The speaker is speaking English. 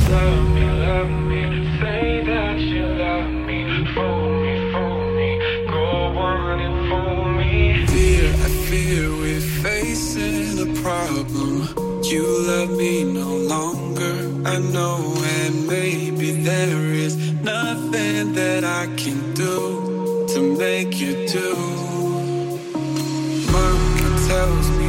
love me. Say that you love me. Fool me, go on and fool me. I fear we're facing a problem. You love me no longer, I know, and maybe there is nothing that I can do to make you do. Mama tells me